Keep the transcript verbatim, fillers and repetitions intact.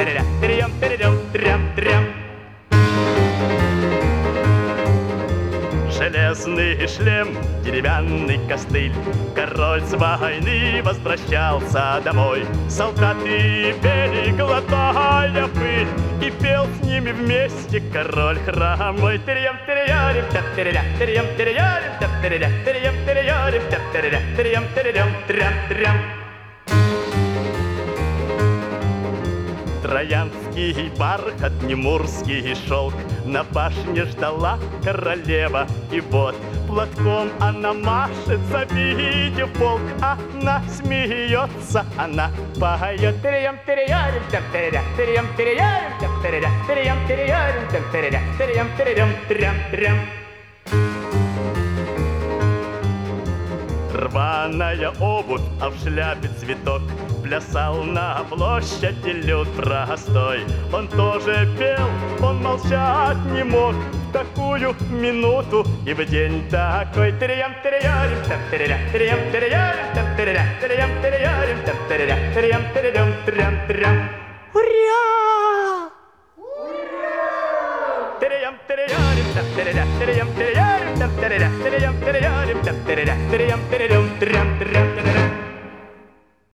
тереря, терем, теререм, трям, трям. Железный шлем, деревянный костыль. Король с войны возвращался домой. Солдаты пели, глотая пыль, и пел с ними вместе король хромой. Терем, терем, тереря, терем, терем, тереря, терем, терем, тереря, терем, терем, трям, трям. Троянский бархат, немурский шелк, на башне ждала королева. И вот платком она машет, завидев полк. Она смеется, она поет. Терем, терем, тереря, терем, терем, тереря, терем, терем, тереря, терем, терем, трям, трям. Рваная обувь, а в шляпе цветок, плясал на площади люд простой. Он тоже пел, он молчать не мог в такую минуту и в день такой. Терем, терем, тереря, терем, терем, тереря, терем, терем, тереря, терем, терем, трям, трям. Ура! Терем, терем, тереря, терем, терем, тереря, терем, терем, тереря, терем, терем, трям, трям.